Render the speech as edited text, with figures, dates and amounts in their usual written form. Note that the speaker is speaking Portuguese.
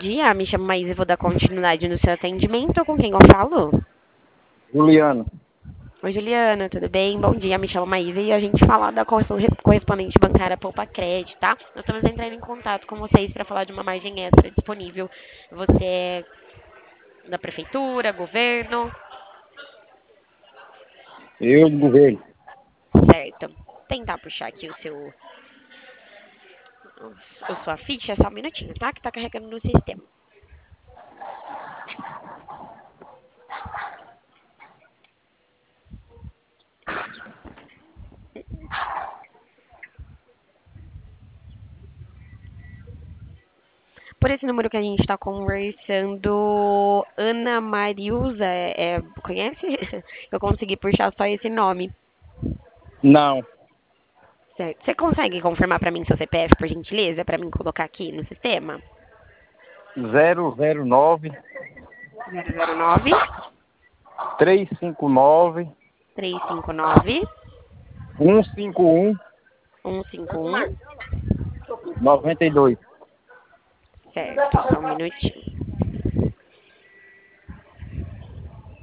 dia. Me chamo Maísa e vou dar continuidade no seu atendimento. Com quem eu falo? Juliano. Oi, Juliana, tudo bem? Bom dia, me chamo Maísa e a gente fala da correspondente bancária Poupa Crédito, tá? Nós estamos entrando em contato com vocês para falar de uma margem extra disponível. Você é da prefeitura, governo, Eu do governo. certo? Tentar puxar aqui a sua ficha, só um minutinho, tá? Que tá carregando no sistema. Por esse número que a gente está conversando, Ana Mariusa, conhece? Eu consegui puxar só esse nome. Não. Certo. Você consegue confirmar para mim seu CPF, por gentileza, para mim colocar aqui no sistema? 009 009 359 359 151 151. 92. Certo, só um minutinho.